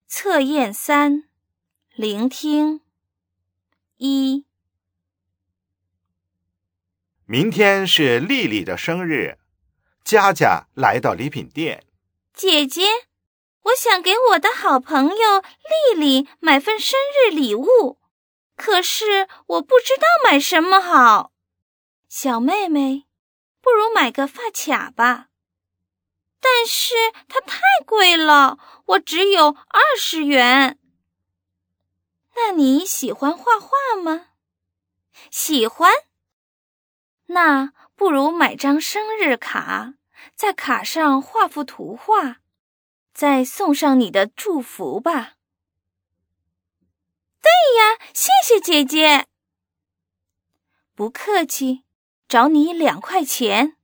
测验3，聆听。1， 明天是丽丽的生日，佳佳来到礼品店。 姐姐，我想给我的好朋友丽丽买份生日礼物，可是我不知道买什么好。小妹妹，不如买个发卡吧。但是它太贵了，我只有20元。那你喜欢画画吗？喜欢。那不如买张生日卡，在卡上画幅图画，再送上你的祝福吧。对呀，谢谢姐姐。不客气，找你2块钱。